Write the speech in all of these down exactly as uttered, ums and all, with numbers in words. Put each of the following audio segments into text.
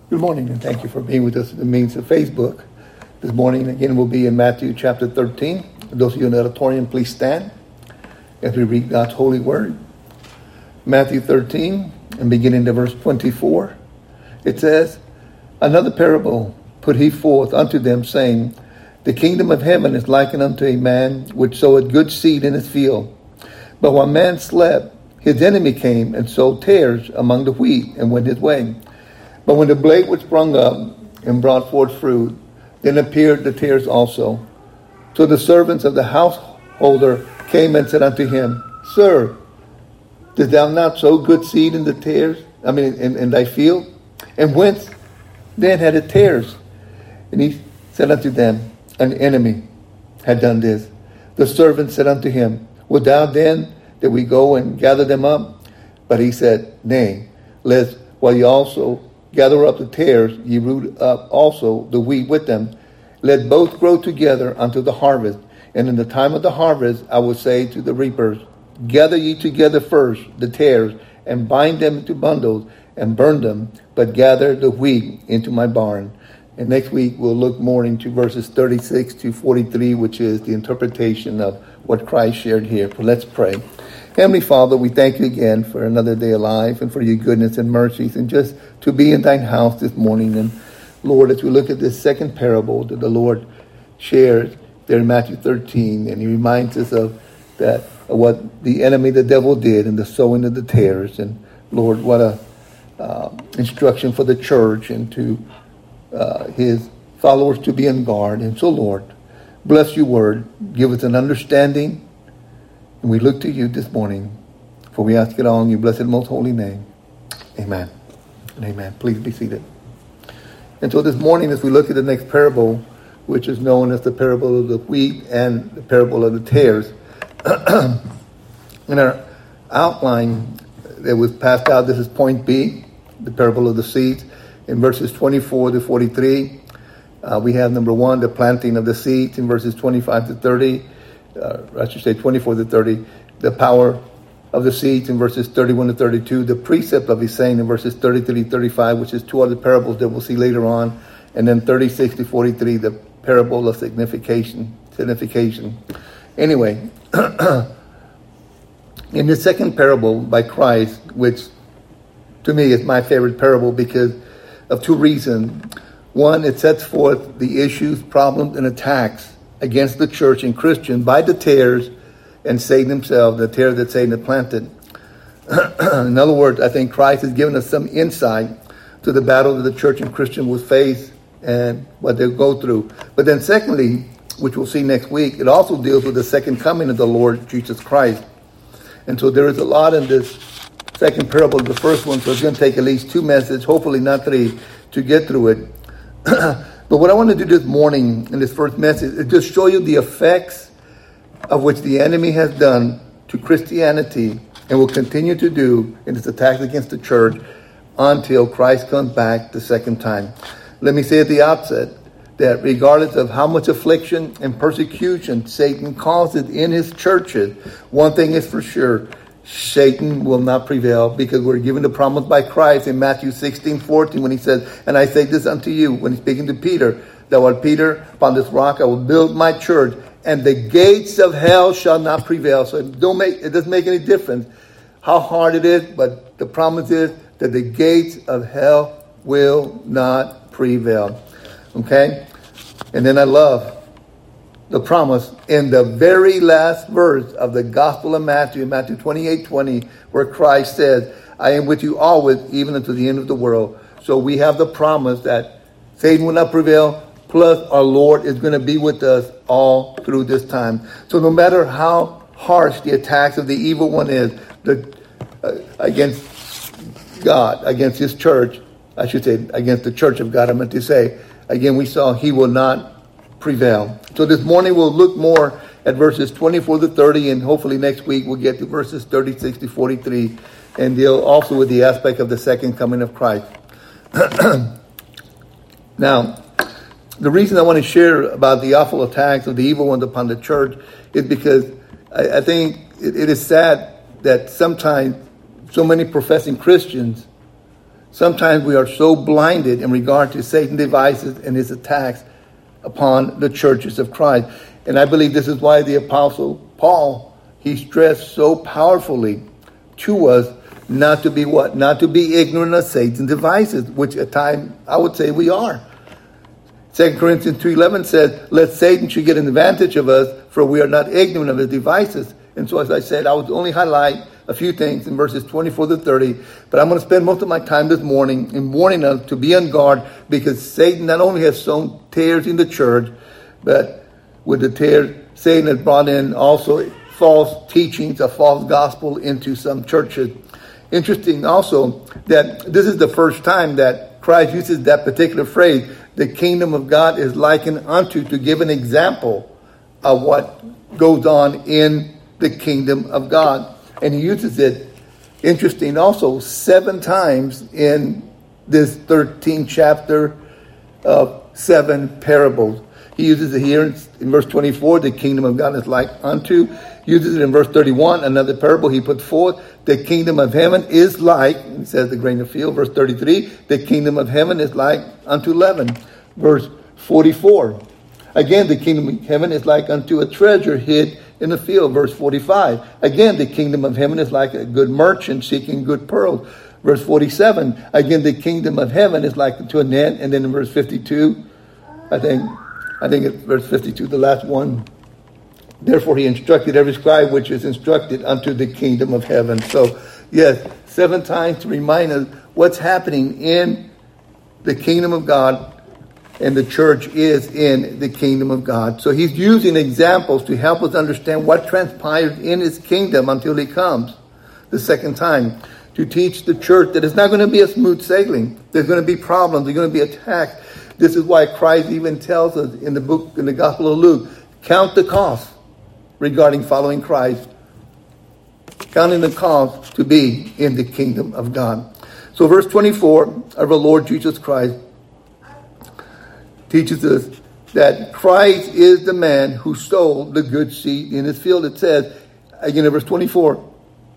Good morning, and thank you for being with us in the means of Facebook. This morning, again, we'll be in Matthew chapter thirteen. For those of you in the auditorium, please stand as we read God's holy word. Matthew thirteen, and beginning to verse twenty-four, it says, "Another parable put he forth unto them, saying, The kingdom of heaven is likened unto a man which sowed good seed in his field. But while man slept, his enemy came and sowed tares among the wheat, and went his way. But when the blade was sprung up and brought forth fruit, then appeared the tares also. So the servants of the householder came and said unto him, Sir, didst thou not sow good seed in the tares, I mean in, in thy field? And whence then had it tares? And he said unto them, An enemy had done this. The servant said unto him, Wilt thou then that we go and gather them up? But he said, Nay, lest while ye also gather up the tares, ye root up also the wheat with them. Let both grow together unto the harvest. And in the time of the harvest I will say to the reapers, Gather ye together first the tares, and bind them into bundles, and burn them, but gather the wheat into my barn." And next week we'll look more into verses thirty-six to forty-three, which is the interpretation of what Christ shared here. But let's pray. Heavenly Father, we thank you again for another day alive and for your goodness and mercies, and just to be in thine house this morning. And Lord, as we look at this second parable that the Lord shares there in Matthew thirteen, and he reminds us of that, of what the enemy, the devil, did in the sowing of the tares. And Lord, what a uh, instruction for the church and to uh, his followers to be on guard. And so, Lord, bless your word. Give us an understanding. And we look to you this morning, for we ask it all in your blessed most holy name. Amen and amen. Please be seated. And so this morning, as we look at the next parable, which is known as the parable of the wheat and the parable of the tares, in our outline that was passed out, this is point B, the parable of the seeds. In verses twenty-four to forty-three, uh, we have number one, the planting of the seeds. In verses twenty-five to thirty, Uh, I should say twenty-four to thirty, the power of the seeds. In verses thirty-one to thirty-two, the precept of his saying in verses thirty-three to thirty-five, which is two other parables that we'll see later on. And then thirty-six to forty-three, the parable of signification. signification. Anyway, in the second parable by Christ, which to me is my favorite parable because of two reasons. One, it sets forth the issues, problems, and attacks against the church and Christian by the tares and Satan himself, the tares that Satan had planted. In other words, I think Christ has given us some insight to the battle that the church and Christian will face and what they'll go through. But then secondly, which we'll see next week, it also deals with the second coming of the Lord Jesus Christ. And so there is a lot in this second parable of the first one, so it's going to take at least two messages, hopefully not three, to get through it. But what I want to do this morning in this first message is just show you the effects of which the enemy has done to Christianity and will continue to do in its attacks against the church until Christ comes back the second time. Let me say at the outset that regardless of how much affliction and persecution Satan causes in his churches, one thing is for sure, Satan will not prevail, because we're given the promise by Christ in Matthew sixteen fourteen when he says, "And I say this unto you," when he's speaking to Peter, "that what Peter, upon this rock I will build my church, and the gates of hell shall not prevail." So it don't make it doesn't make any difference how hard it is, but the promise is that the gates of hell will not prevail. Okay? And then I love the promise in the very last verse of the Gospel of Matthew, Matthew twenty-eight twenty, where Christ says, "I am with you always, even unto the end of the world." So we have the promise that Satan will not prevail, plus our Lord is going to be with us all through this time. So no matter how harsh the attacks of the evil one is, the, uh, against God, against his church, I should say, against the church of God, I meant to say, again, we saw he will not prevail. So this morning we'll look more at verses twenty-four to thirty, and hopefully next week we'll get to verses thirty-six to forty-three, and deal also with the aspect of the second coming of Christ. Now, the reason I want to share about the awful attacks of the evil ones upon the church is because I, I think it, it is sad that sometimes so many professing Christians Sometimes we are so blinded in regard to Satan's devices and his attacks upon the churches of Christ. And I believe this is why the Apostle Paul, he stressed so powerfully to us not to be what? Not to be ignorant of Satan's devices, which at times I would say we are. Second Corinthians two eleven says, lest Satan should get an advantage of us, for we are not ignorant of his devices. And so as I said, I would only highlight a few things in verses twenty-four to thirty, but I'm going to spend most of my time this morning in warning us to be on guard, because Satan not only has sown tares in the church, but with the tares, Satan has brought in also false teachings, a false gospel into some churches. Interesting also that this is the first time that Christ uses that particular phrase, the kingdom of God is likened unto, to give an example of what goes on in the kingdom of God. And he uses it, interesting also, seven times in this thirteenth chapter of seven parables. He uses it here in, in verse twenty-four, the kingdom of God is like unto. He uses it in verse thirty-one, another parable he put forth. The kingdom of heaven is like, he says the grain of field. Verse thirty-three, the kingdom of heaven is like unto leaven. Verse forty-four, again, the kingdom of heaven is like unto a treasure hid in the field. Verse forty-five, again, the kingdom of heaven is like a good merchant seeking good pearls. Verse forty-seven, again, the kingdom of heaven is like unto a net. And then in verse fifty-two, I think, I think it's verse fifty-two, the last one. Therefore he instructed every scribe which is instructed unto the kingdom of heaven. So, yes, seven times to remind us what's happening in the kingdom of God, and the church is in the kingdom of God. So he's using examples to help us understand what transpires in his kingdom until he comes the second time, to teach the church that it's not going to be a smooth sailing. There's going to be problems. There's going to be attacks. This is why Christ even tells us in the book, in the Gospel of Luke, count the cost regarding following Christ. Counting the cost to be in the kingdom of God. So verse twenty-four of our Lord Jesus Christ teaches us that Christ is the man who sowed the good seed in his field. It says, again in verse twenty-four,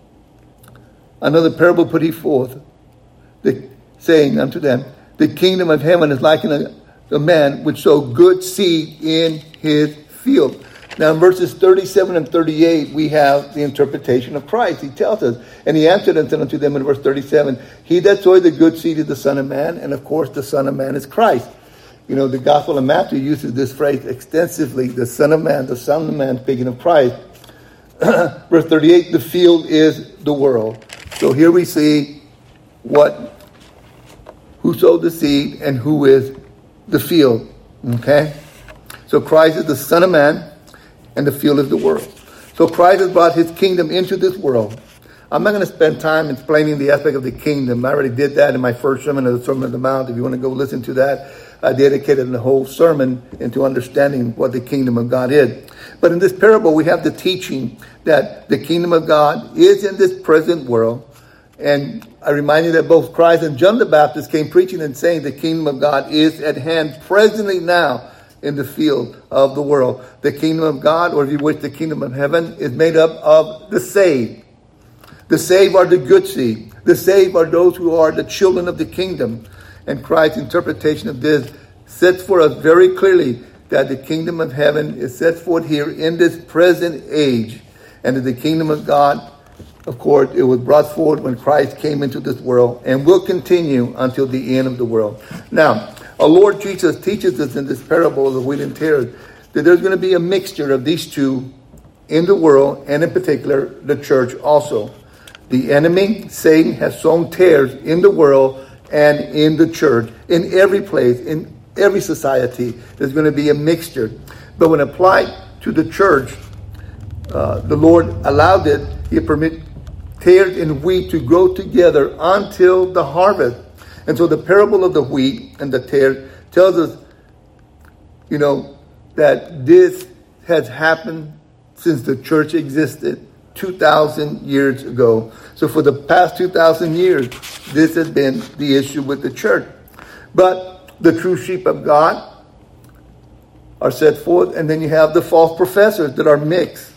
another parable put he forth, the, saying unto them, the kingdom of heaven is like a, a man which sowed good seed in his field. Now in verses thirty-seven and thirty-eight, we have the interpretation of Christ. He tells us, and he answered and said unto them in verse thirty-seven, he that sowed the good seed is the Son of Man, and of course the Son of Man is Christ. You know, the Gospel of Matthew uses this phrase extensively, the Son of Man, the Son of Man, speaking of Christ. Verse thirty-eight, the field is the world. So here we see what, who sowed the seed and who is the field. Okay? So Christ is the Son of Man, and the field is the world. So Christ has brought his kingdom into this world. I'm not going to spend time explaining the aspect of the kingdom. I already did that in my first sermon of the Sermon on the Mount. If you want to go listen to that, I dedicated the whole sermon into understanding what the kingdom of God is. But in this parable, we have the teaching that the kingdom of God is in this present world. And I remind you that both Christ and John the Baptist came preaching and saying the kingdom of God is at hand presently now in the field of the world. The kingdom of God, or if you wish, the kingdom of heaven, is made up of the saved. The saved are the good seed. The saved are those who are the children of the kingdom. And Christ's interpretation of this sets for us very clearly that the kingdom of heaven is set forth here in this present age. And that the kingdom of God, of course, it was brought forward when Christ came into this world and will continue until the end of the world. Now, our Lord Jesus teaches us in this parable of the wheat and tares that there's going to be a mixture of these two in the world, and in particular, the church also. The enemy, Satan, has sown tares in the world and in the church. In every place, in every society, there's going to be a mixture. But when applied to the church, uh, the Lord allowed it. He permitted tares and wheat to grow together until the harvest. And so the parable of the wheat and the tares tells us, you know, that this has happened since the church existed two thousand years ago. So for the past two thousand years, this has been the issue with the church. But the true sheep of God are set forth, and then you have the false professors that are mixed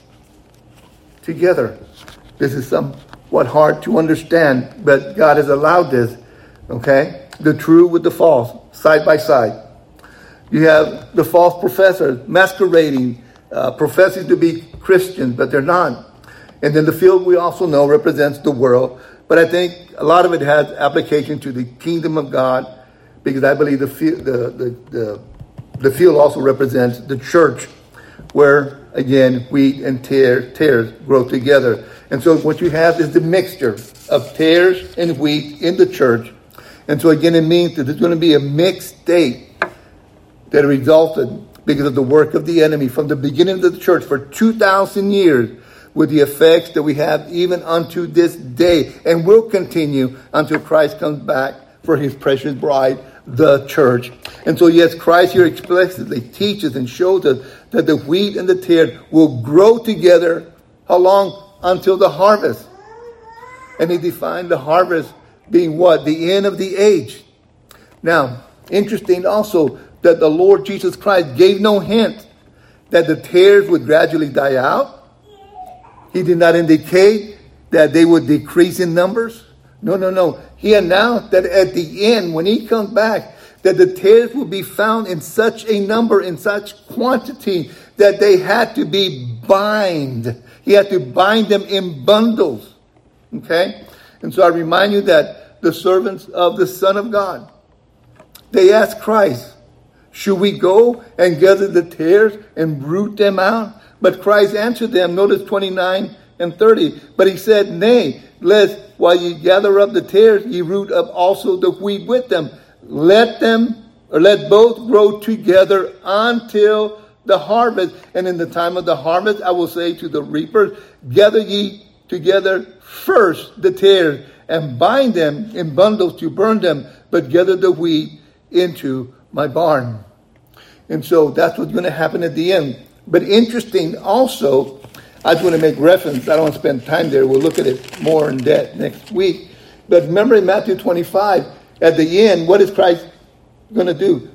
together. This is somewhat hard to understand, but God has allowed this Okay? The true with the false, side by side. You have the false professors masquerading, uh, professing to be Christians, but they're not. And then the field we also know represents the world. But I think a lot of it has application to the kingdom of God, because I believe the field, the, the, the, the field also represents the church, where, again, wheat and tares, tares grow together. And so what you have is the mixture of tares and wheat in the church. And so, again, it means that there's going to be a mixed state that resulted because of the work of the enemy from the beginning of the church for two thousand years, with the effects that we have even unto this day, and will continue until Christ comes back for his precious bride, the church. And so, yes, Christ here explicitly teaches and shows us that the wheat and the tare will grow together. How long? Until the harvest. And he defined the harvest being what? The end of the age. Now, interesting also that the Lord Jesus Christ gave no hint that the tares would gradually die out. He did not indicate that they would decrease in numbers. No, no, no. He announced that at the end, when he comes back, that the tares will be found in such a number, in such quantity, that they had to be bind. He had to bind them in bundles. Okay? And so I remind you that the servants of the Son of God, they asked Christ, should we go and gather the tares and root them out? But Christ answered them, notice twenty-nine and thirty. But he said, nay, lest while ye gather up the tares, ye root up also the wheat with them. Let them, or let both grow together until the harvest. And in the time of the harvest, I will say to the reapers, gather ye together first the tares, and bind them in bundles to burn them, but gather the wheat into my barn. And so that's what's going to happen at the end. But interesting also, I just want to make reference. I don't want to spend time there. We'll look at it more in depth next week. But remember in Matthew twenty-five, at the end, what is Christ going to do?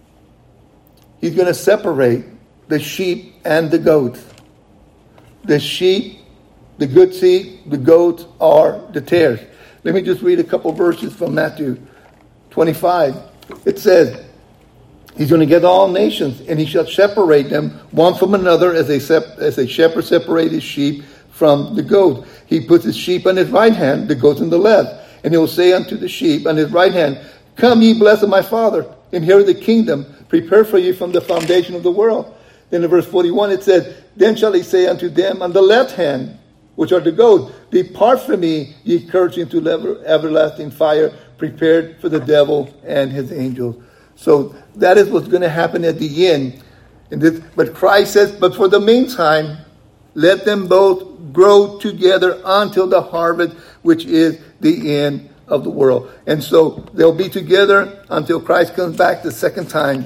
He's going to separate the sheep and the goats. The sheep, the good seed, the goats are the tares. Let me just read a couple verses from Matthew twenty-five. It says, he's going to gather all nations, and he shall separate them one from another, as a, sep- as a shepherd separates his sheep from the goats. He puts his sheep on his right hand, the goats on the left. And he will say unto the sheep on his right hand, come ye blessed of my Father, inherit the kingdom prepared for you from the foundation of the world. Then in verse forty-one it says, then shall he say unto them on the left hand, which are the goats, depart from me, ye cursed, into ever- everlasting fire, prepared for the devil and his angels. So that is what's going to happen at the end. And this, but Christ says, but for the meantime, let them both grow together until the harvest, which is the end of the world. And so they'll be together until Christ comes back the second time.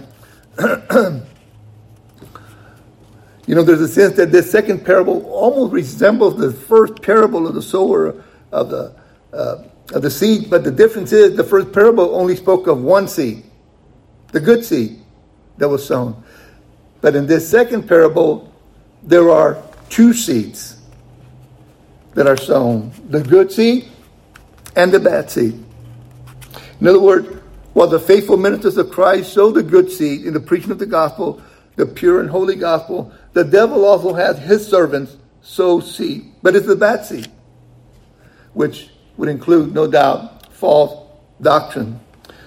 You know, there's a sense that this second parable almost resembles the first parable of the sower of the uh, of the seed. But the difference is the first parable only spoke of one seed, the good seed that was sown. But in this second parable, there are two seeds that are sown, the good seed and the bad seed. In other words, while the faithful ministers of Christ sow the good seed in the preaching of the gospel, the pure and holy gospel, the devil also has his servants sow seed. But it's the bad seed, which would include, no doubt, false doctrine.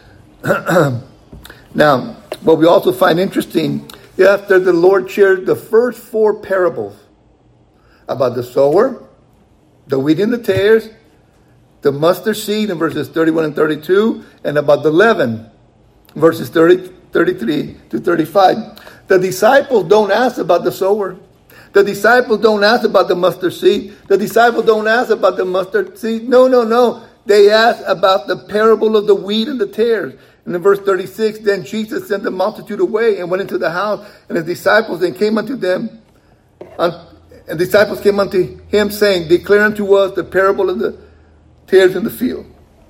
Now, what we also find interesting, after the Lord shared the first four parables about the sower, the wheat and the tares, the mustard seed in verses thirty-one and thirty-two, and about the leaven, verses thirty, thirty-three to thirty-five. The disciples don't ask about the sower. The disciples don't ask about the mustard seed. The disciples don't ask about the mustard seed. No, no, no. They ask about the parable of the wheat and the tares. And in verse thirty-six, then Jesus sent the multitude away and went into the house, and his disciples then came unto them, and disciples came unto him, saying, declare unto us the parable of the tares in the field.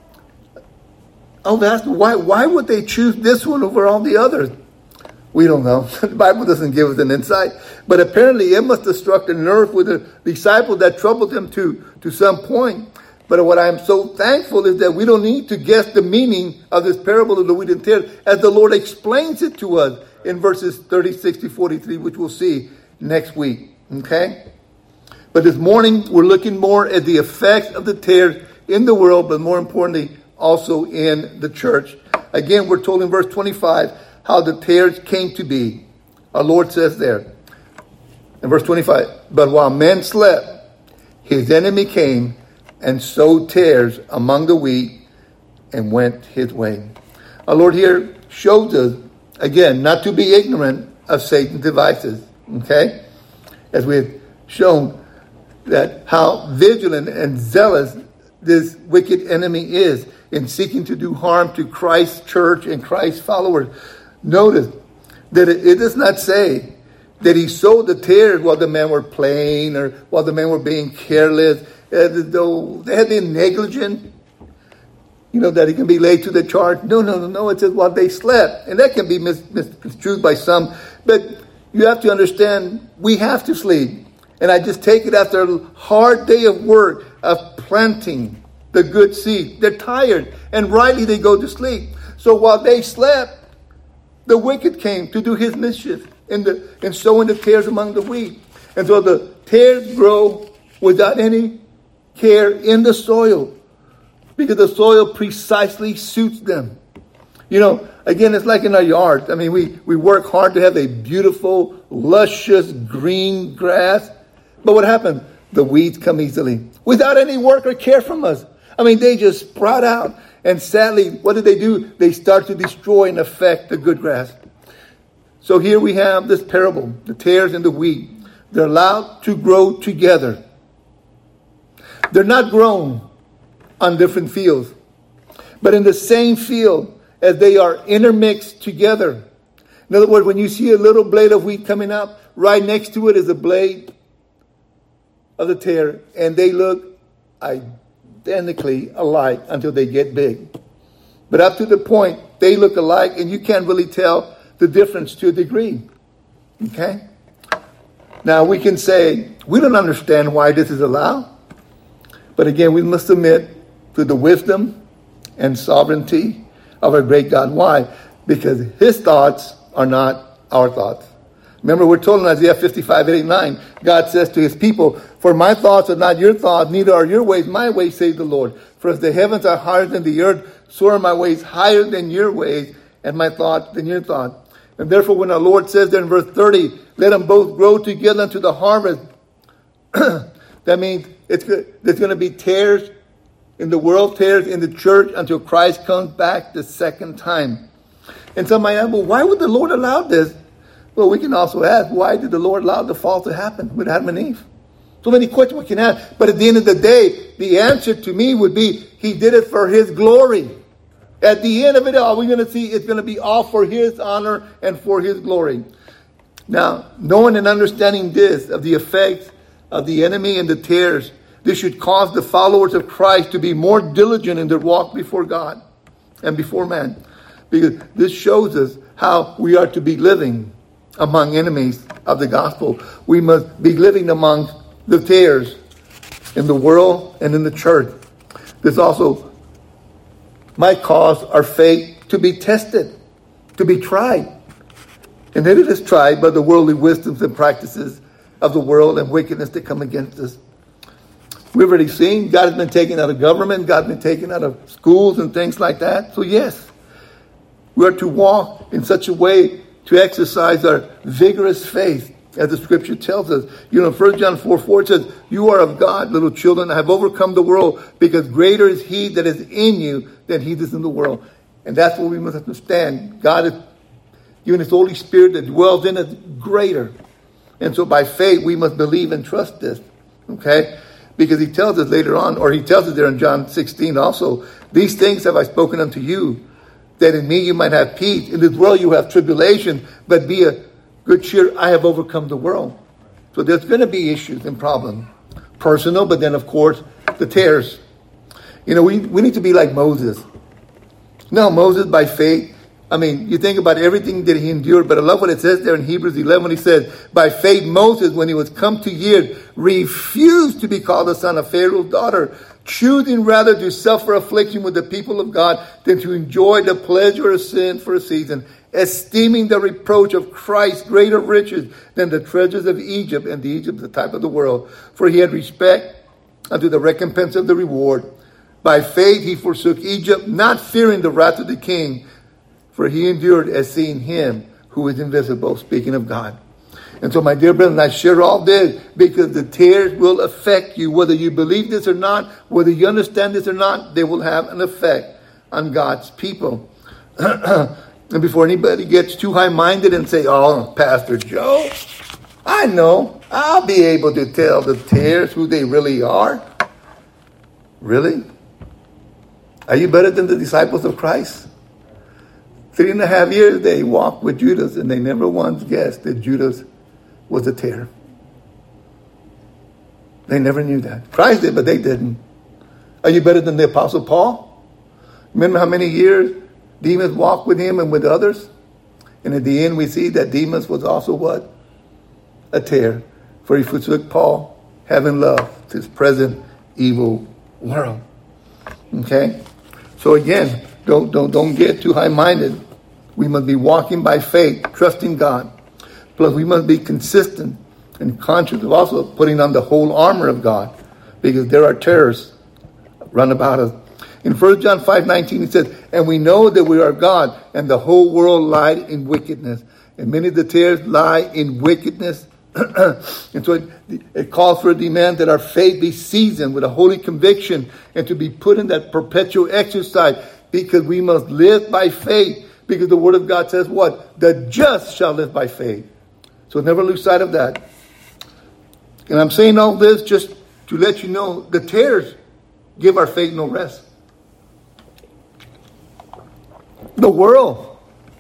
I was asked, why, why would they choose this one over all the others? We don't know. The Bible doesn't give us an insight. But apparently it must have struck a nerve with the disciples that troubled them to, to some point. But what I'm so thankful is that we don't need to guess the meaning of this parable of the wheat and tares, as the Lord explains it to us in verses thirty-six to forty-three, which we'll see next week. Okay? But this morning, we're looking more at the effects of the tares in the world, but more importantly, also in the church. Again, we're told in verse twenty-five how the tares came to be. Our Lord says there, in verse twenty-five, but while men slept, his enemy came and sowed tares among the wheat and went his way. Our Lord here shows us, again, not to be ignorant of Satan's devices. Okay? As we have shown that how vigilant and zealous this wicked enemy is in seeking to do harm to Christ's church and Christ's followers. Notice that it, it does not say that he sowed the tares while the men were playing or while the men were being careless, as though they had been negligent, you know, that he can be laid to the charge. No, no, no, no. It says while they slept. And that can be mis- misconstrued by some. But you have to understand, we have to sleep. And I just take it after a hard day of work, of planting the good seed. They're tired, and rightly they go to sleep. So while they slept, the wicked came to do his mischief in the in sowing the tares among the wheat. And so the tares grow without any care in the soil, because the soil precisely suits them. You know, again, it's like in our yard. I mean, we, we work hard to have a beautiful, luscious green grass. But what happens? The weeds come easily, without any work or care from us. I mean, they just sprout out. And sadly, what do they do? They start to destroy and affect the good grass. So here we have this parable, the tares and the wheat. They're allowed to grow together. They're not grown on different fields, but in the same field, as they are intermixed together. In other words, when you see a little blade of wheat coming up, right next to it is a blade of the tare, and they look identically alike until they get big. But up to the point, they look alike, and you can't really tell the difference to a degree. Okay? Now, we can say, we don't understand why this is allowed. But again, we must submit to the wisdom and sovereignty of our great God. Why? Because his thoughts are not our thoughts. Remember, we're told in Isaiah fifty-five, eighty-nine, God says to his people, for my thoughts are not your thoughts, neither are your ways my ways, says the Lord. For as the heavens are higher than the earth, so are my ways higher than your ways, and my thoughts than your thoughts. And therefore, when our Lord says there in verse thirty, let them both grow together unto the harvest, that means it's there's going to be tares in the world, tares in the church, until Christ comes back the second time. And some might ask, well, why would the Lord allow this? Well, we can also ask, why did the Lord allow the fall to happen with Adam and Eve? So many questions we can ask. But at the end of the day, the answer to me would be, he did it for his glory. At the end of it all, we're going to see it's going to be all for his honor and for his glory. Now, knowing and understanding this, of the effects of the enemy and the tares, this should cause the followers of Christ to be more diligent in their walk before God and before man. Because this shows us how we are to be living among enemies of the gospel. We must be living among the tares in the world and in the church. This also might cause our faith to be tested, to be tried. And then it is tried by the worldly wisdoms and practices of the world and wickedness that come against us. We've already seen God has been taken out of government, God has been taken out of schools and things like that. So yes, we are to walk in such a way to exercise our vigorous faith, as the scripture tells us. You know, First John four four says, you are of God, little children, I have overcome the world, because greater is he that is in you than he that is in the world. And that's what we must understand. God has given his Holy Spirit that dwells in us greater. And so by faith, we must believe and trust this. Okay? Because he tells us later on, or he tells us there in John sixteen also, these things have I spoken unto you, that in me you might have peace. In this world you have tribulation, but be a good cheer, I have overcome the world. So there's going to be issues and problems. Personal, but then of course, the tares. You know, we, we need to be like Moses. Now, Moses by faith, I mean, you think about everything that he endured, but I love what it says there in Hebrews eleven when he says, by faith Moses, when he was come to years, refused to be called the son of Pharaoh's daughter, choosing rather to suffer affliction with the people of God than to enjoy the pleasure of sin for a season, esteeming the reproach of Christ greater riches than the treasures of Egypt, and the Egypt, the type of the world. For he had respect unto the recompense of the reward. By faith he forsook Egypt, not fearing the wrath of the king, for he endured as seeing him who is invisible, speaking of God. And so, my dear brethren, I share all this because the tears will affect you. Whether you believe this or not, whether you understand this or not, they will have an effect on God's people. And before anybody gets too high-minded and say, oh, Pastor Joe, I know, I'll be able to tell the tares who they really are. Really? Are you better than the disciples of Christ? Three and a half years they walked with Judas, and they never once guessed that Judas was a tare. They never knew that. Christ did, but they didn't. Are you better than the Apostle Paul? Remember how many years Demas walked with him and with others? And at the end we see that Demas was also what? A tare. For he forsook Paul, having loved his present evil world. Okay? So again, don't, don't, don't get too high-minded. We must be walking by faith, trusting God. Plus, we must be consistent and conscious of also putting on the whole armor of God, because there are terrorists run about us. In First John five nineteen, it says, and we know that we are God, and the whole world lied in wickedness. And many of the tares lie in wickedness. And so it, it calls for a demand that our faith be seasoned with a holy conviction and to be put in that perpetual exercise, because we must live by faith. Because the Word of God says what? The just shall live by faith. So never lose sight of that. And I'm saying all this just to let you know the tares give our faith no rest. The world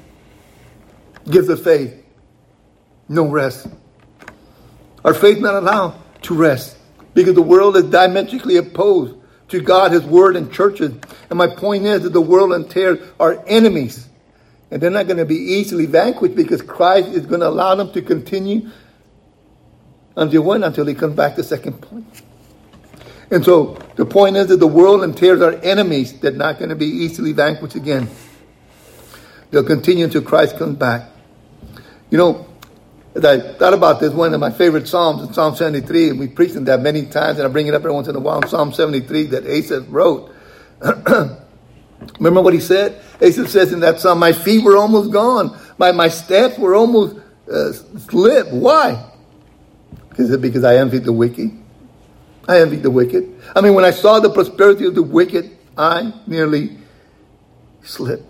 gives the faith no rest. Our faith not allowed to rest, because the world is diametrically opposed to God, His Word, and churches. And my point is that the world and tares are enemies. And they're not going to be easily vanquished, because Christ is going to allow them to continue until when? Until He comes back the second point. And so the point is that the world and tares are enemies that are not going to be easily vanquished again. They'll continue until Christ comes back. You know, as I thought about this, one of my favorite Psalms is Psalm seventy-three, and we preached on that many times, and I bring it up every once in a while. Psalm seventy-three that Asaph wrote. Remember what he said? Asaph says in that Psalm, my feet were almost gone. My, my steps were almost uh, slipped. Why? Because, because I envied the wicked. I envied the wicked. I mean, when I saw the prosperity of the wicked, I nearly slipped.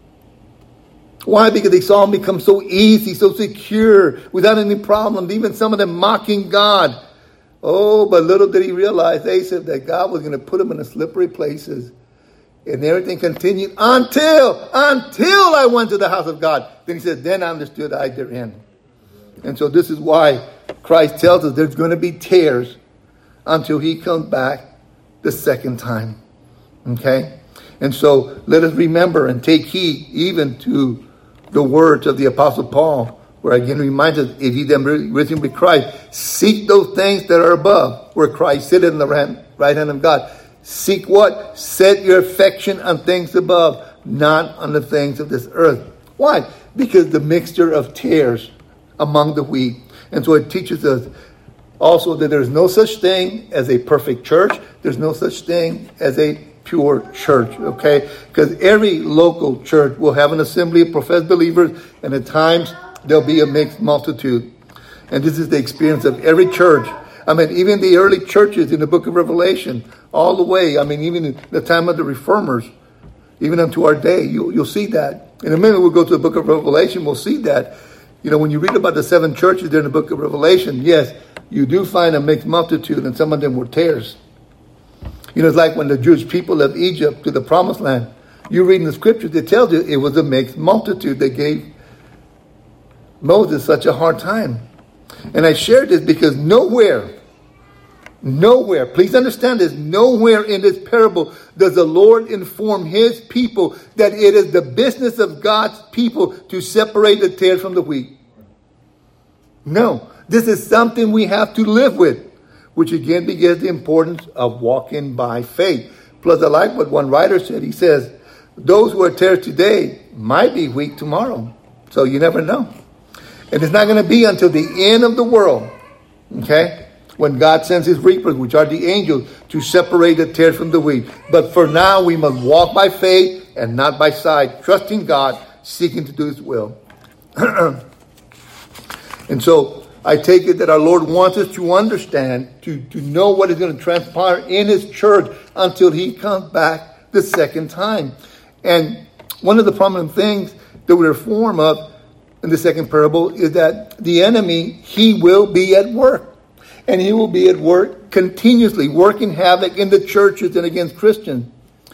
Why? Because they saw him become so easy, so secure, without any problems, even some of them mocking God. Oh, but little did he realize, Asaph, that God was going to put him in the slippery places. And everything continued until, until I went to the house of God. Then he said, then I understood I therein. And so this is why Christ tells us there's going to be tears until He comes back the second time. Okay? And so let us remember and take heed even to the words of the Apostle Paul, where again reminds us, if ye then risen with Christ, seek those things that are above, where Christ sitteth in the right hand of God. Seek what? Set your affection on things above, not on the things of this earth. Why? Because the mixture of tares among the wheat. And so it teaches us also that there's no such thing as a perfect church. There's no such thing as a pure church, okay? Because every local church will have an assembly of professed believers, and at times there'll be a mixed multitude. And this is the experience of every church. I mean, even the early churches in the book of Revelation, all the way, I mean, even in the time of the Reformers, even unto our day, you, you'll see that. In a minute, we'll go to the book of Revelation, we'll see that. You know, when you read about the seven churches there in the book of Revelation, yes, you do find a mixed multitude, and some of them were tares. You know, it's like when the Jewish people left Egypt to the promised land. You read in the scriptures, it tells you it was a mixed multitude that gave Moses such a hard time. And I shared this because nowhere, nowhere, please understand this, nowhere in this parable does the Lord inform His people that it is the business of God's people to separate the tares from the wheat. No, this is something we have to live with. which again begins the importance of walking by faith. Plus, I like what one writer said. He says, those who are tares today might be weak tomorrow. So you never know. And it's not going to be until the end of the world, okay, when God sends his reapers, which are the angels, to separate the tares from the wheat. But for now, we must walk by faith and not by sight, trusting God, seeking to do his will. And so I take it that our Lord wants us to understand, to, to know what is going to transpire in his church until he comes back the second time. And one of the prominent things that we're informed of in the second parable is that the enemy, he will be at work. And he will be at work continuously, working havoc in the churches and against Christians.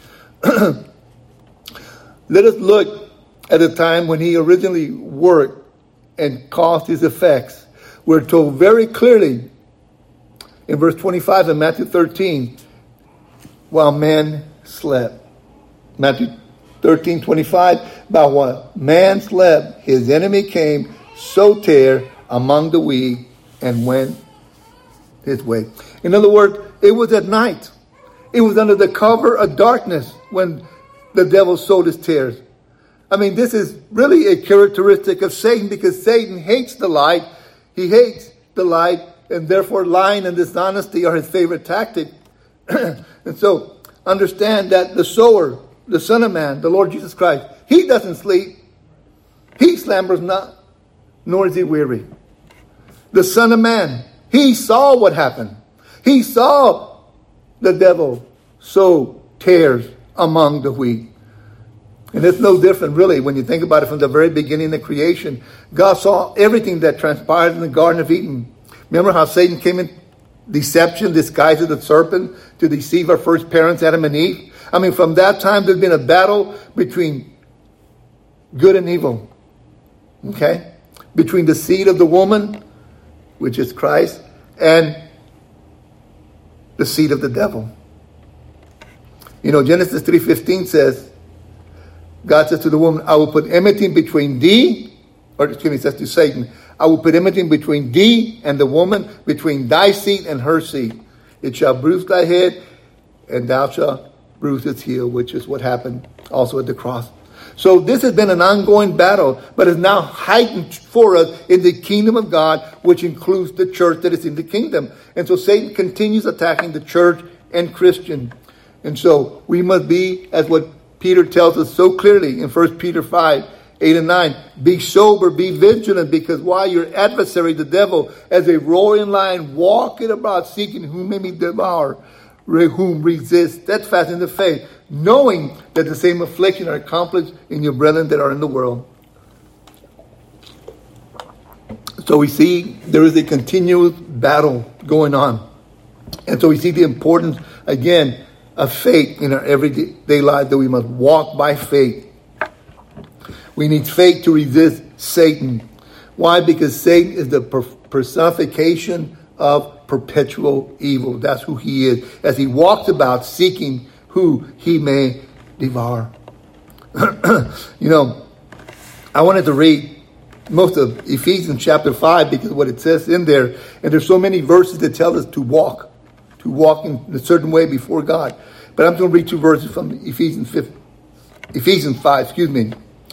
Let us look at a time when he originally worked and caused his effects. We're told very clearly in verse twenty-five of Matthew thirteen, while men slept. Matthew thirteen twenty-five, by while man slept, his enemy came, sowed tare among the wheat, and went his way. In other words, it was at night. It was under the cover of darkness when the devil sowed his tares. I mean, this is really a characteristic of Satan, because Satan hates the light. He hates the light, and therefore lying and dishonesty are his favorite tactic. And so understand that the sower, the Son of Man, the Lord Jesus Christ, he doesn't sleep. He slumbers not, nor is he weary. The Son of Man, he saw what happened. He saw the devil sow tares among the wheat. And it's no different, really, when you think about it from the very beginning of creation. God saw everything that transpired in the Garden of Eden. Remember how Satan came in deception, disguised as a serpent, to deceive our first parents, Adam and Eve? I mean, from that time, there's been a battle between good and evil. Okay? Between the seed of the woman, which is Christ, and the seed of the devil. You know, Genesis three fifteen says, God says to the woman, I will put enmity between thee, or excuse me, it says to Satan, I will put enmity between thee and the woman, between thy seed and her seed. It shall bruise thy head, and thou shalt bruise its heel, which is what happened also at the cross. So this has been an ongoing battle, but is now heightened for us in the kingdom of God, which includes the church that is in the kingdom. And so Satan continues attacking the church and Christian. And so we must be, as what Peter tells us so clearly in First Peter five, eight and nine, be sober, be vigilant, because while your adversary, the devil, as a roaring lion, walking about seeking whom he may devour, whom resist steadfast in the faith, knowing that the same affliction are accomplished in your brethren that are in the world. So we see there is a continuous battle going on. And so we see the importance, again, of faith in our everyday life, that we must walk by faith. We need faith to resist Satan. Why? Because Satan is the personification of perpetual evil. That's who he is, as he walks about seeking who he may devour. You know, I wanted to read most of Ephesians chapter five, because of what it says in there. And there's so many verses that tell us to walk, to walk in a certain way before God. But I'm going to read two verses from Ephesians five, Ephesians five, excuse me.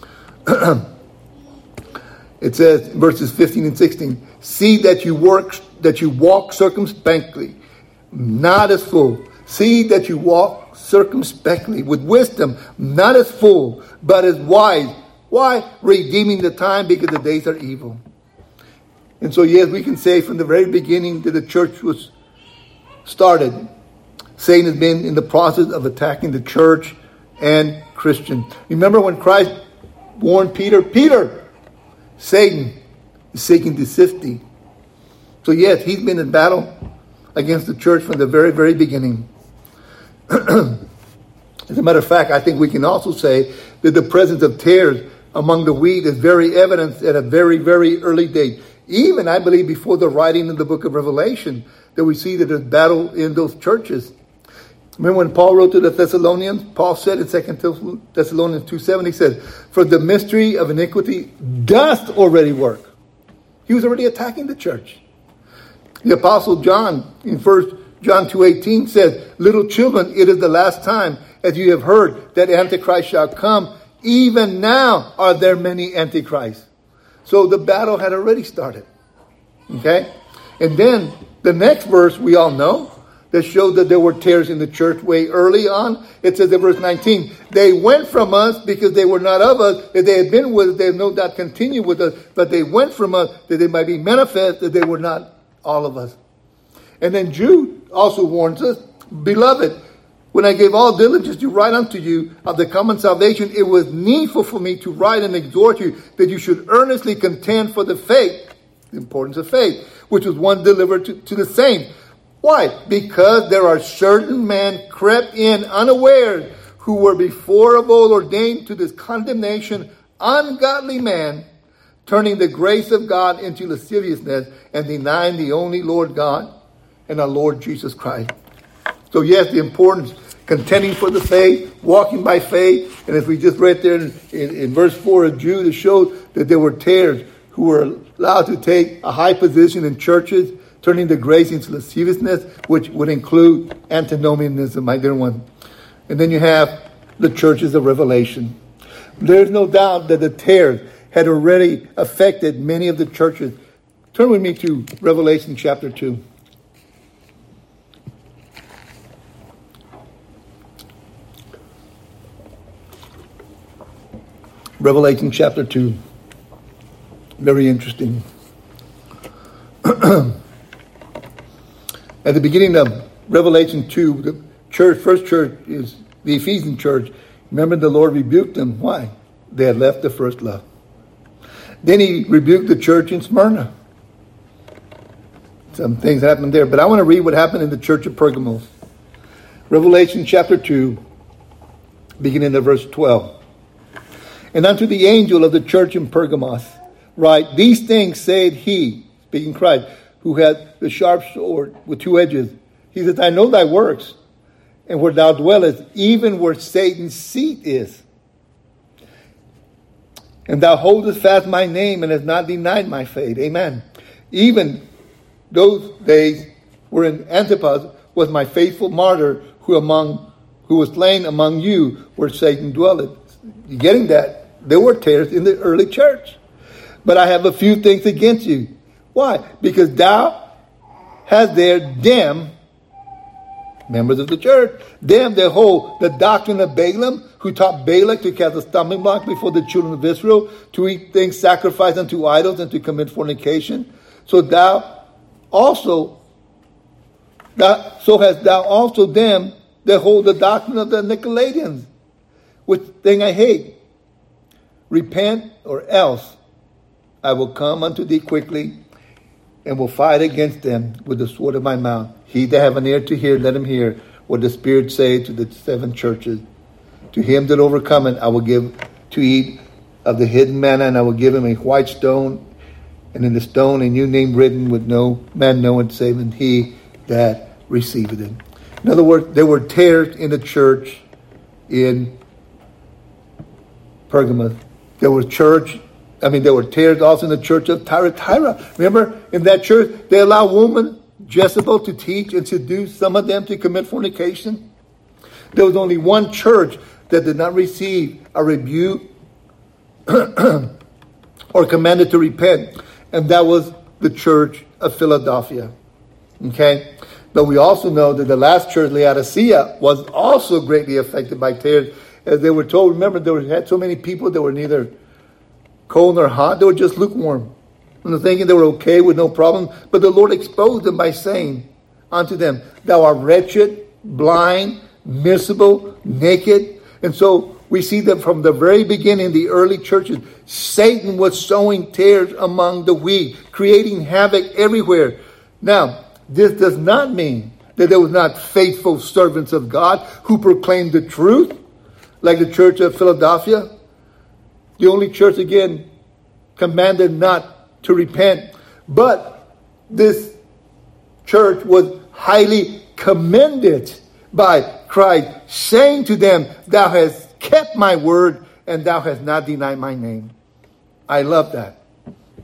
It says, verses fifteen and sixteen, see that you work, that you walk circumspectly, not as fools. See that you walk circumspectly, with wisdom, not as fools, but as wise. Why? Redeeming the time, because the days are evil. And so, yes, we can say from the very beginning that the church was started, Satan has been in the process of attacking the church and Christian. Remember when Christ warned Peter, Peter, Satan is seeking to sift thee. So yes, he's been in battle against the church from the very, very beginning. As a matter of fact, I think we can also say that the presence of tares among the wheat is very evident at a very, very early date. Even, I believe, before the writing in the book of Revelation, that we see that there's battle in those churches. Remember when Paul wrote to the Thessalonians? Paul said in Second Thessalonians two seven, he said, for the mystery of iniquity doth already work. He was already attacking the church. The Apostle John in First John two eighteen says, little children, it is the last time, as you have heard, that Antichrist shall come. Even now are there many Antichrists. So the battle had already started. Okay? And then the next verse we all know that showed that there were tares in the church way early on. It says in verse nineteen, they went from us because they were not of us. If they had been with us, they have no doubt continued with us. But they went from us that they might be manifest that they were not all of us. And then Jude also warns us, beloved, when I gave all diligence to write unto you of the common salvation, it was needful for me to write and exhort you that you should earnestly contend for the faith, the importance of faith, which was one delivered to, to the saints. Why? Because there are certain men crept in unawares who were before of old ordained to this condemnation, ungodly man, turning the grace of God into lasciviousness and denying the only Lord God and our Lord Jesus Christ. So yes, the importance, contending for the faith, walking by faith. And as we just read there in, in, in verse four of Jude, it showed that there were tares who were allowed to take a high position in churches, turning the grace into lasciviousness, which would include antinomianism, my dear one. And then you have the churches of Revelation. There's no doubt that the tares had already affected many of the churches. Turn with me to Revelation chapter two. Revelation chapter two. Very interesting. At the beginning of Revelation two, the church, first church is the Ephesian church. Remember, the Lord rebuked them. Why? They had left the first love. Then he rebuked the church in Smyrna. Some things happened there. But I want to read what happened in the church of Pergamos. Revelation chapter two, beginning at verse twelve. And unto the angel of the church in Pergamos write, these things said he, speaking Christ, who had the sharp sword with two edges. He says, I know thy works, and where thou dwellest, even where Satan's seat is. And thou holdest fast my name, and hast not denied my faith. Amen. Even those days wherein Antipas was my faithful martyr, who among who was slain among you, where Satan dwelleth. You getting that? There were tares in the early church. But I have a few things against you. Why? Because thou hast there them, members of the church, them that hold the doctrine of Balaam, who taught Balak to cast a stumbling block before the children of Israel, to eat things sacrificed unto idols, and to commit fornication. So thou also, thou, so hast thou also them that hold the doctrine of the Nicolaitans, which thing I hate. Repent, or else I will come unto thee quickly, and will fight against them with the sword of my mouth. He that have an ear to hear, let him hear what the Spirit saith to the seven churches. To him that overcometh, I will give to eat of the hidden manna, and I will give him a white stone, and in the stone a new name written, with no man knoweth, saving he that receiveth it. In other words, there were tares in the church in Pergamos. There was church, I mean, there were tares also in the church of Thyatira. Remember, in that church, they allowed women, Jezebel, to teach and seduce some of them to commit fornication. There was only one church that did not receive a rebuke or commanded to repent, and that was the church of Philadelphia. Okay? But we also know that the last church, Laodicea, was also greatly affected by tares. As they were told, remember, there were, had so many people that were neither cold nor hot. They were just lukewarm. And they're thinking they were okay with no problem. But the Lord exposed them by saying unto them, thou art wretched, blind, miserable, naked. And so we see that from the very beginning, the early churches, Satan was sowing tares among the wheat, creating havoc everywhere. Now, this does not mean that there was not faithful servants of God who proclaimed the truth, like the church of Philadelphia. The only church, again, commanded not to repent. But this church was highly commended by Christ, saying to them, thou hast kept my word, and thou hast not denied my name. I love that.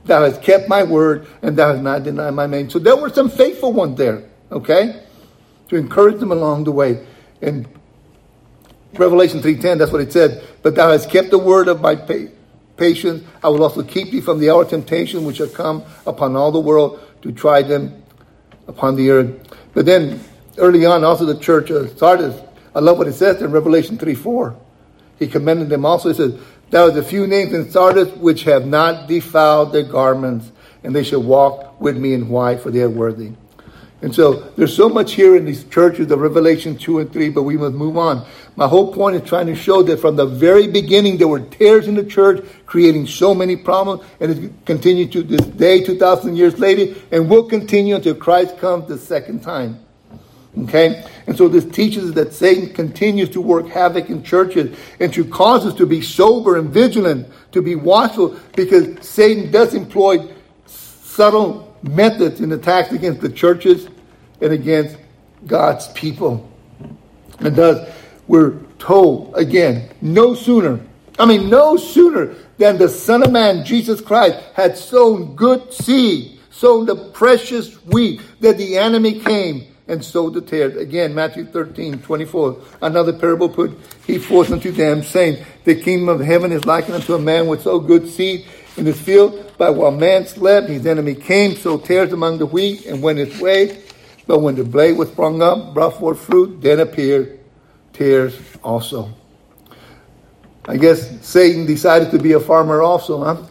Thou hast kept my word, and thou hast not denied my name. So there were some faithful ones there, okay? To encourage them along the way. And Revelation three ten, that's what it said. But thou hast kept the word of my pa- patience. I will also keep thee from the hour of temptation which shall come upon all the world to try them upon the earth. But then early on, also the church of Sardis, I love what it says in Revelation three four. He commended them also. He says, there are a few names in Sardis which have not defiled their garments, and they shall walk with me in white, for they are worthy. And so there's so much here in these churches of Revelation two and three, but we must move on. My whole point is trying to show that from the very beginning there were tares in the church, creating so many problems, and it continued to this day, two thousand years later, and will continue until Christ comes the second time. Okay? And so this teaches us that Satan continues to work havoc in churches and to cause us to be sober and vigilant, to be watchful, because Satan does employ subtle methods in attacks against the churches and against God's people. And thus, we're told again, no sooner, I mean, no sooner than the Son of Man, Jesus Christ, had sown good seed, sown the precious wheat, that the enemy came and sowed the tares. Again, Matthew thirteen twenty-four. Another parable put he forth unto them, saying, the kingdom of heaven is likened unto a man which sowed good seed in his field. But while man slept, his enemy came, sowed tares among the wheat, and went his way. But when the blade was sprung up, brought forth fruit, then appeared tares also. I guess Satan decided to be a farmer also, huh?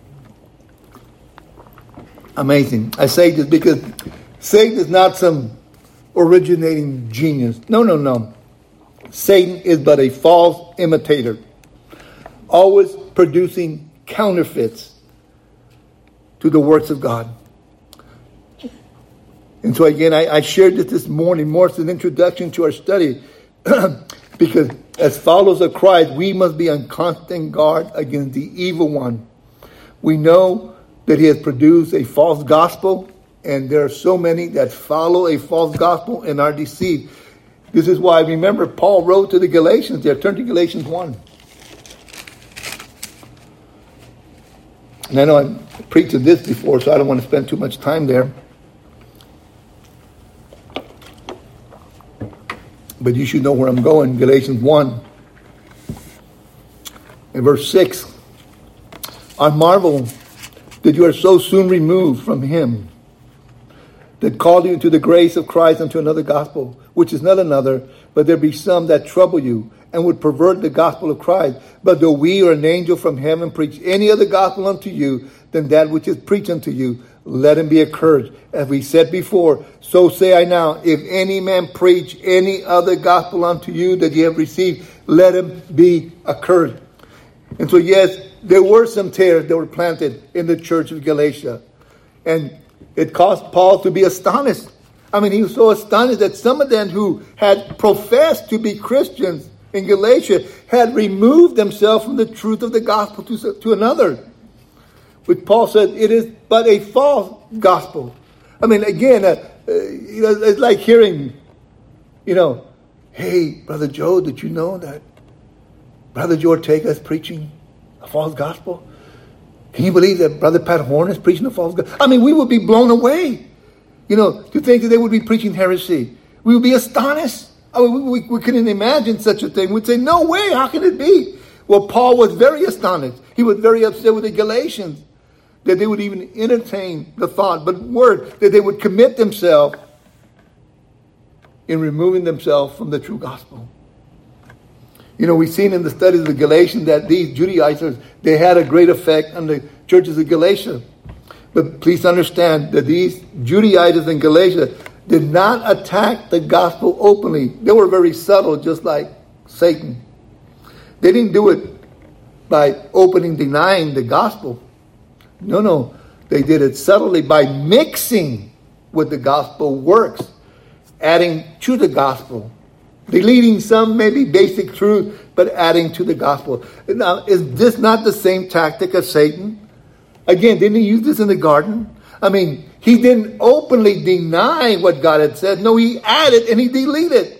Amazing. I say this because Satan is not some originating genius. No, no, no. Satan is but a false imitator, always producing counterfeits to the works of God. And so again, I, I shared this this morning more as an introduction to our study, because as followers of Christ, we must be on constant guard against the evil one. We know that he has produced a false gospel, and there are so many that follow a false gospel and are deceived. This is why, remember, Paul wrote to the Galatians there. Turn to Galatians one. And I know I preached this before, so I don't want to spend too much time there. But you should know where I'm going. Galatians one. In verse six. I marvel that you are so soon removed from him that called you into the grace of Christ unto another gospel, which is not another, but there be some that trouble you, and would pervert the gospel of Christ. But though we or an angel from heaven preach any other gospel unto you than that which is preached unto you, let him be accursed. As we said before, so say I now, if any man preach any other gospel unto you that ye have received, let him be accursed. And so yes, there were some tares that were planted in the church of Galatia. And it caused Paul to be astonished. I mean, he was so astonished that some of them who had professed to be Christians in Galatia had removed themselves from the truth of the gospel to, to another. Which Paul said, it is but a false gospel. I mean, again, uh, uh, you know, it's like hearing, you know, hey, Brother Joe, did you know that Brother Joe Ortega is preaching a false gospel? Can you believe that Brother Pat Horn is preaching a false gospel? I mean, we would be blown away, you know, to think that they would be preaching heresy. We would be astonished. I mean, we, we, we couldn't imagine such a thing. We'd say, no way, how can it be? Well, Paul was very astonished. He was very upset with the Galatians that they would even entertain the thought, but word, that they would commit themselves in removing themselves from the true gospel. You know, we've seen in the studies of the Galatians that these Judaizers, they had a great effect on the churches of Galatia. But please understand that these Judaizers in Galatia did not attack the gospel openly. They were very subtle, just like Satan. They didn't do it by opening, denying the gospel. No, no. They did it subtly by mixing with the gospel works, adding to the gospel. Deleting some maybe basic truth, but adding to the gospel. Now, is this not the same tactic of Satan? Again, didn't he use this in the garden? I mean, he didn't openly deny what God had said. No, he added and he deleted.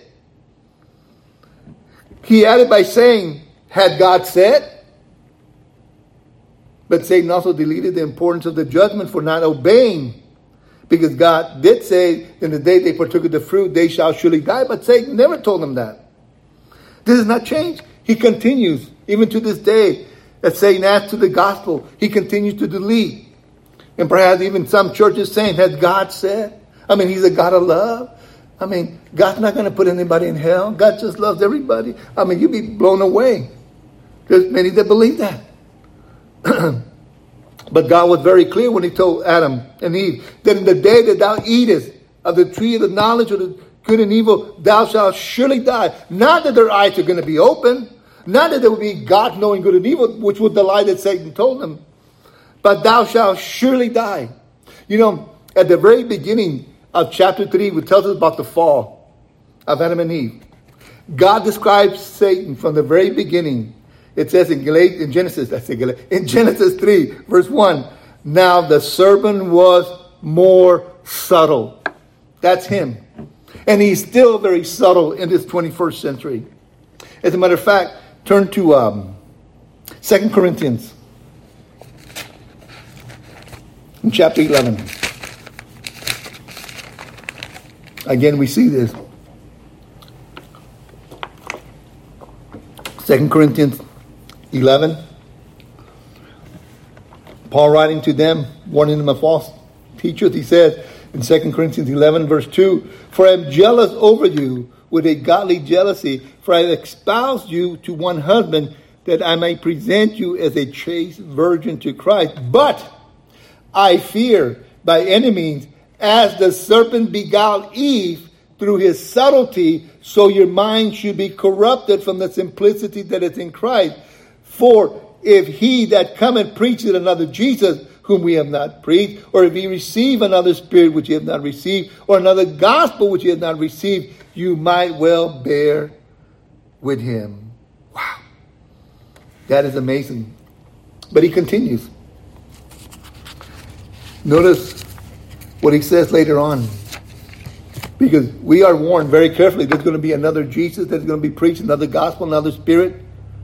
He added by saying, had God said? But Satan also deleted the importance of the judgment for not obeying. Because God did say, in the day they partook of the fruit, they shall surely die. But Satan never told them that. This has not changed. He continues, even to this day, as Satan adds to the gospel, he continues to delete. And perhaps even some churches saying, has God said? I mean, he's a God of love. I mean, God's not going to put anybody in hell. God just loves everybody. I mean, you'd be blown away. There's many that believe that. But God was very clear when he told Adam and Eve that in the day that thou eatest of the tree of the knowledge of the good and evil, thou shalt surely die. Not that their eyes are going to be open. Not that there will be God knowing good and evil, which was the lie that Satan told them. But thou shalt surely die. You know, at the very beginning of chapter three, which tells us about the fall of Adam and Eve, God describes Satan from the very beginning. It says in, in Genesis, I say in Genesis three, verse one, now the serpent was more subtle. That's him. And he's still very subtle in this twenty-first century. As a matter of fact, turn to um, Second Corinthians in chapter eleven. Again, we see this. Second Corinthians eleven. Paul writing to them, warning them of false teachers, he says in Second Corinthians eleven, verse two, for I am jealous over you with a godly jealousy, for I have espoused you to one husband, that I may present you as a chaste virgin to Christ. But I fear by any means, as the serpent beguiled Eve through his subtlety, so your mind should be corrupted from the simplicity that is in Christ. For if he that cometh preacheth another Jesus, whom we have not preached, or if he receive another spirit which ye have not received, or another gospel which ye have not received, you might well bear with him. Wow. That is amazing. But he continues. Notice what he says later on. Because we are warned very carefully, there's going to be another Jesus, there's going to be preached another gospel, another spirit.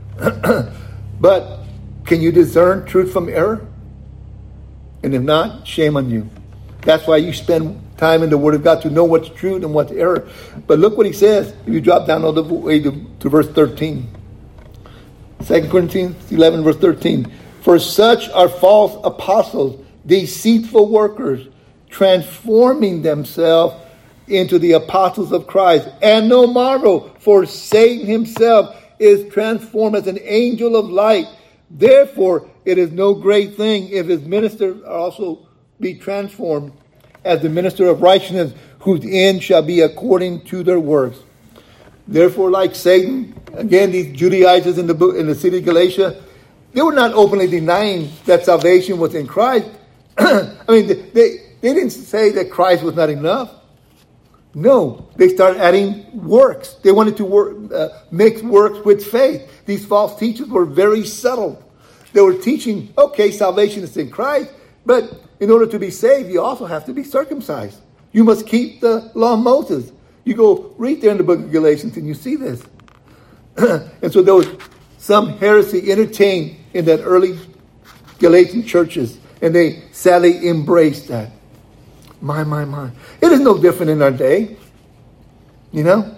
But can you discern truth from error? And if not, shame on you. That's why you spend time in the Word of God to know what's truth and what's error. But look what he says. If you drop down all the way to, to verse thirteen. Second Corinthians eleven, verse thirteen. For such are false apostles, deceitful workers, transforming themselves into the apostles of Christ. And no marvel, for Satan himself is transformed as an angel of light. Therefore, it is no great thing if his ministers also be transformed as the minister of righteousness, whose end shall be according to their works. Therefore, like Satan, again, these Judaizers in the book, in the city of Galatia, they were not openly denying that salvation was in Christ. I mean, they, they didn't say that Christ was not enough. No, they started adding works. They wanted to work, uh, mix works with faith. These false teachers were very subtle. They were teaching, okay, salvation is in Christ, but in order to be saved, you also have to be circumcised. You must keep the law of Moses. You go read there in the book of Galatians and you see this. And so there was some heresy entertained in that early Galatian churches, and they sadly embraced that. My, my, my. It is no different in our day. You know?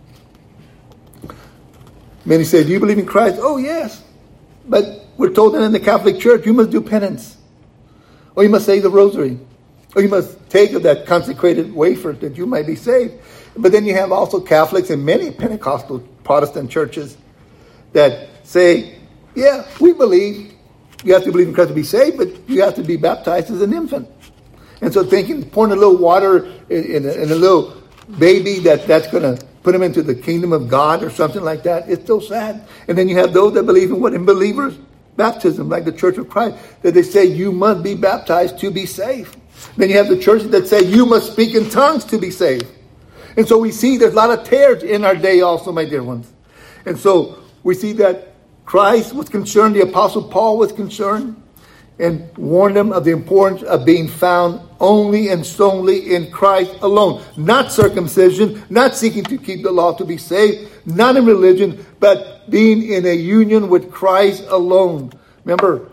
Many say, do you believe in Christ? Oh, yes. But we're told that in the Catholic Church, you must do penance. Or you must say the rosary. Or you must take of that consecrated wafer that you might be saved. But then you have also Catholics and many Pentecostal Protestant churches that say, yeah, we believe you have to believe in Christ to be saved, but you have to be baptized as an infant. And so thinking, pouring a little water in, in, a, in a little baby, that that's going to put him into the kingdom of God or something like that, it's so sad. And then you have those that believe in what? In believers' baptism, like the Church of Christ, that they say you must be baptized to be saved. Then you have the churches that say you must speak in tongues to be saved. And so we see there's a lot of tares in our day also, my dear ones. And so we see that Christ was concerned, the Apostle Paul was concerned, and warned them of the importance of being found only and solely in Christ alone. Not circumcision, not seeking to keep the law to be saved, not in religion, but being in a union with Christ alone. Remember,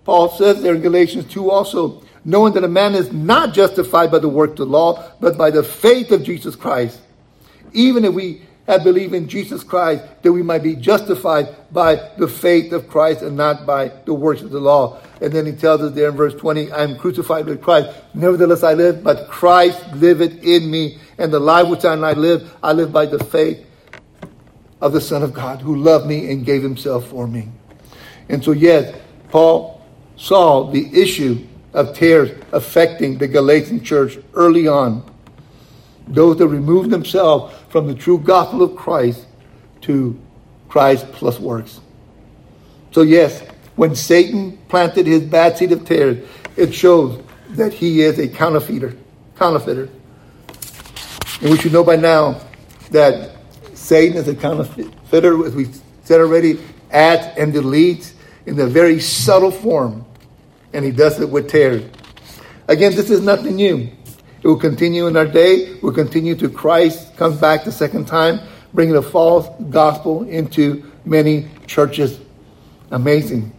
Paul says there in Galatians two also, knowing that a man is not justified by the works of the law, but by the faith of Jesus Christ. Even if we have believed in Jesus Christ, that we might be justified by the faith of Christ and not by the works of the law. And then he tells us there in verse twenty, I am crucified with Christ. Nevertheless I live, but Christ liveth in me. And the life which I now live, I live by the faith of the Son of God, who loved me and gave himself for me. And so yes, Paul saw the issue of tares affecting the Galatian church early on. Those that removed themselves from the true gospel of Christ to Christ plus works. So yes, when Satan planted his bad seed of tares, it shows that he is a counterfeiter. Counterfeiter. And we should know by now that Satan is a counterfeiter, as we said already, adds and deletes in a very subtle form. And he does it with tares. Again, this is nothing new. It will continue in our day. We'll continue till Christ comes back the second time, bringing a false gospel into many churches. Amazing.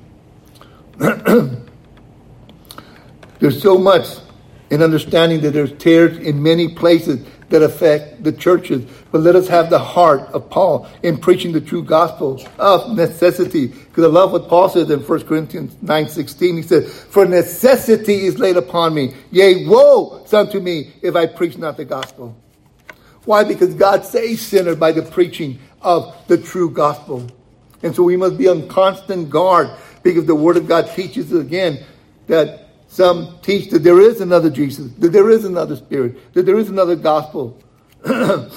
There's so much in understanding that there's tares in many places that affect the churches. But let us have the heart of Paul in preaching the true gospel of necessity. Because I love what Paul says in First Corinthians nine sixteen. He says, for necessity is laid upon me. Yea, woe is unto me if I preach not the gospel. Why? Because God saves sinners by the preaching of the true gospel. And so we must be on constant guard, because the word of God teaches us again that some teach that there is another Jesus, that there is another spirit, that there is another gospel. But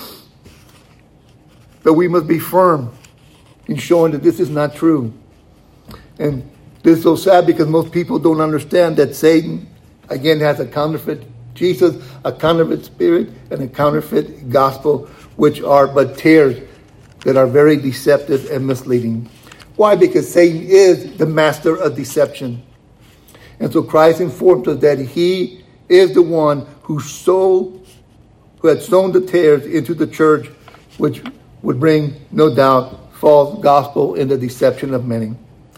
we must be firm in showing that this is not true. And this is so sad because most people don't understand that Satan, again, has a counterfeit Jesus, a counterfeit spirit, and a counterfeit gospel, which are but tares that are very deceptive and misleading. Why? Because Satan is the master of deception. And so Christ informs us that he is the one who sowed, who had sown the tares into the church, which would bring, no doubt, false gospel in the deception of many.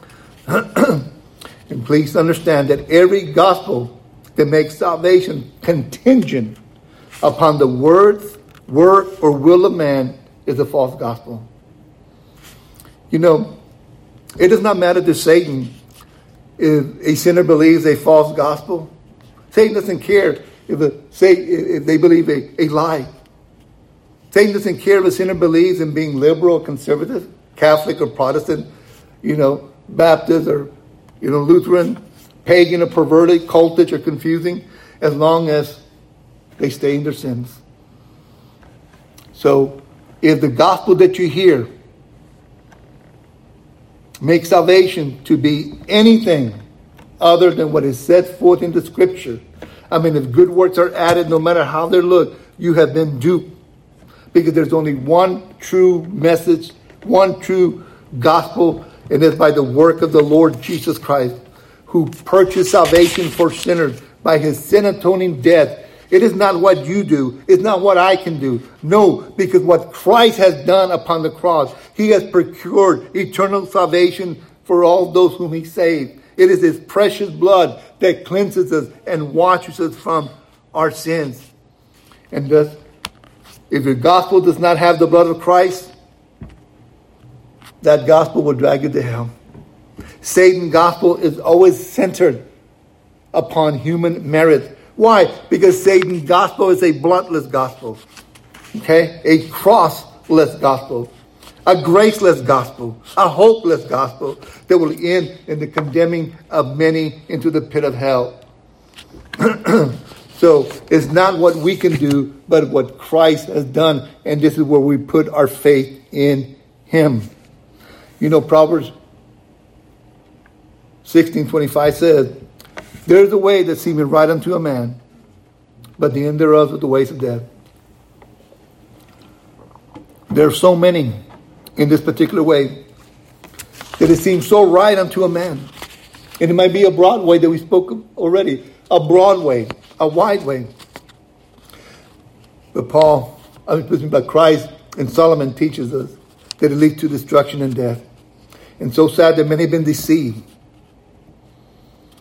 And please understand that every gospel that makes salvation contingent upon the words, word, or will of man is a false gospel. You know, it does not matter to Satan if a sinner believes a false gospel. Satan doesn't care if, a, say, if they believe a, a lie. Satan doesn't care if a sinner believes in being liberal, conservative, Catholic or Protestant, you know, Baptist or, you know, Lutheran, pagan or perverted, cultish or confusing, as long as they stay in their sins. So, if the gospel that you hear makes salvation to be anything other than what is set forth in the scripture, I mean, if good works are added, no matter how they look, you have been duped. Because there's only one true message, one true gospel, and it's by the work of the Lord Jesus Christ, who purchased salvation for sinners by his sin-atoning death. It is not what you do. It's not what I can do. No, because what Christ has done upon the cross, he has procured eternal salvation for all those whom he saved. It is his precious blood that cleanses us and washes us from our sins. And thus, if your gospel does not have the blood of Christ, that gospel will drag you to hell. Satan's gospel is always centered upon human merit. Why? Because Satan's gospel is a bluntless gospel. Okay? A crossless gospel. A graceless gospel. A hopeless gospel that will end in the condemning of many into the pit of hell. So it's not what we can do, but what Christ has done. And this is where we put our faith in him. You know, Proverbs sixteen twenty-five says, there is a way that seemeth right unto a man, but the end thereof is the ways of death. There are so many in this particular way that it seems so right unto a man. And it might be a broad way that we spoke of already. A broad way, a wide way. But Paul, I mean, but Christ and Solomon teaches us that it leads to destruction and death. And so sad that many have been deceived.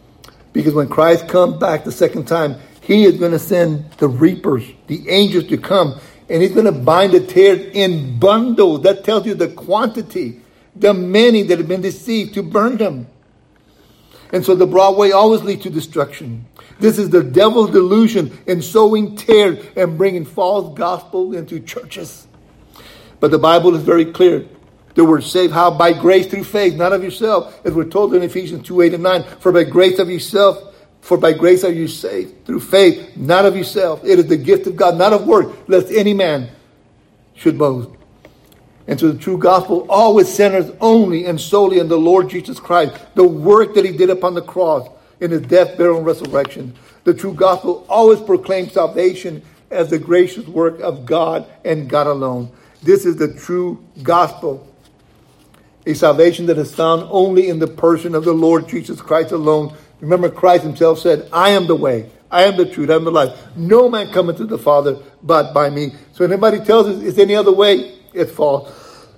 Because when Christ comes back the second time, he is going to send the reapers, the angels to come, and he's going to bind the tares in bundles. That tells you the quantity, the many that have been deceived, to burn them. And so the broad way always leads to destruction. This is the devil's delusion in sowing tares and bringing false gospel into churches. But the Bible is very clear. The word saved, how? By grace through faith, not of yourself. As we're told in Ephesians two, eight and nine. For by grace of yourself, for by grace are you saved through faith, not of yourself. It is the gift of God, not of work, lest any man should boast. And so the true gospel always centers only and solely on the Lord Jesus Christ, the work that he did upon the cross in his death, burial, and resurrection. The true gospel always proclaims salvation as the gracious work of God and God alone. This is the true gospel, a salvation that is found only in the person of the Lord Jesus Christ alone. Remember, Christ himself said, I am the way, I am the truth, I am the life. No man cometh to the Father but by me. So if anybody tells us it's any other way, it's false.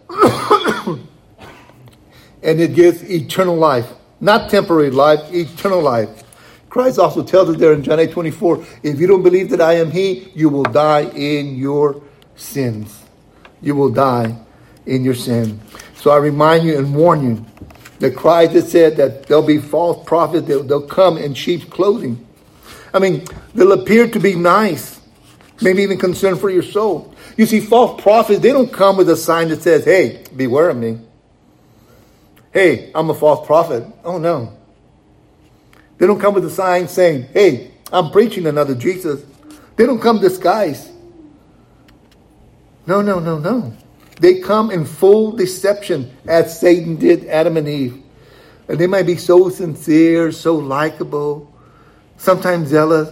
And it gives eternal life. Not temporary life, eternal life. Christ also tells us there in John eight twenty-four, if you don't believe that I am he, you will die in your sins. You will die in your sin. So I remind you and warn you that Christ has said that there'll be false prophets, they'll, they'll come in sheep's clothing. I mean, they'll appear to be nice, maybe even concerned for your soul. You see, false prophets, they don't come with a sign that says, hey, beware of me. Hey, I'm a false prophet. Oh, no. They don't come with a sign saying, hey, I'm preaching another Jesus. They don't come disguised. No, no, no, no. They come in full deception as Satan did Adam and Eve. And they might be so sincere, so likable, sometimes zealous.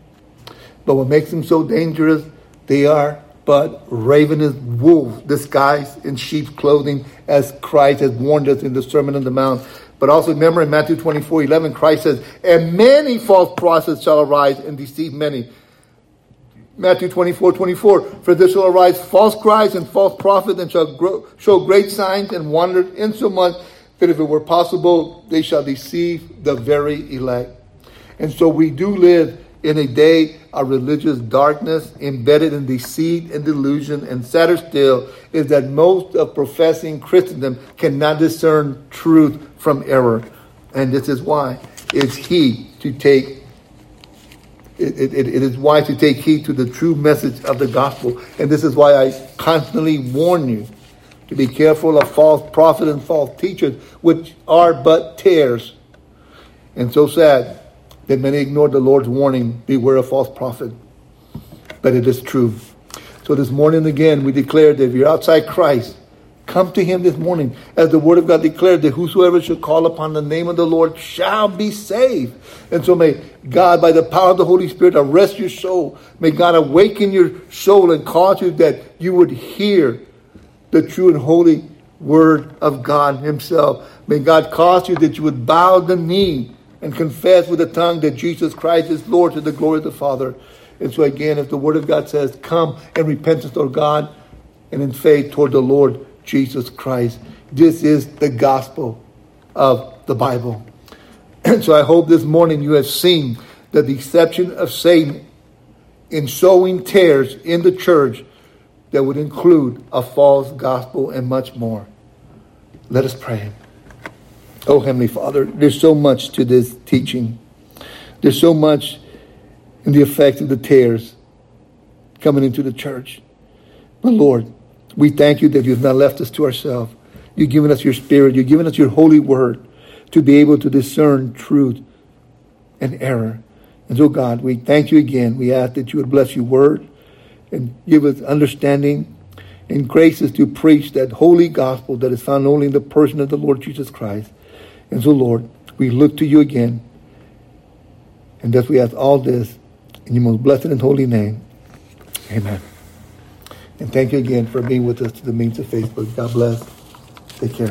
But what makes them so dangerous, they are but ravenous wolves disguised in sheep's clothing, as Christ has warned us in the Sermon on the Mount. But also remember in Matthew twenty-four eleven, Christ says, and many false prophets shall arise and deceive many. Matthew twenty-four twenty-four, for there shall arise false Christs and false prophets, and shall grow, show great signs and wonders, insomuch that if it were possible, they shall deceive the very elect. And so we do live in a day of religious darkness, embedded in deceit and delusion. And sadder still is that most of professing Christendom cannot discern truth from error. And this is why it's he to take It, it, it is wise to take heed to the true message of the gospel. And this is why I constantly warn you to be careful of false prophets and false teachers, which are but tares. And so sad that many ignore the Lord's warning, beware of false prophet. But it is true. So this morning again, we declare that if you're outside Christ, come to him this morning. As the word of God declared that whosoever shall call upon the name of the Lord shall be saved. And so may God, by the power of the Holy Spirit, arrest your soul. May God awaken your soul and cause you that you would hear the true and holy word of God himself. May God cause you that you would bow the knee and confess with the tongue that Jesus Christ is Lord, to the glory of the Father. And so again, if the word of God says, come in repentance toward God and in faith toward the Lord Jesus Christ. This is the gospel of the Bible. And so I hope this morning you have seen the deception of Satan in sowing tares in the church that would include a false gospel and much more. Let us pray. Oh, Heavenly Father, there's so much to this teaching. There's so much in the effect of the tares coming into the church. But Lord, we thank you that you've not left us to ourselves. You've given us your Spirit. You've given us your holy word to be able to discern truth and error. And so, God, we thank you again. We ask that you would bless your word and give us understanding and graces to preach that holy gospel that is found only in the person of the Lord Jesus Christ. And so, Lord, we look to you again. And thus we ask all this in your most blessed and holy name. Amen. And thank you again for being with us to the means of Facebook. God bless. Take care.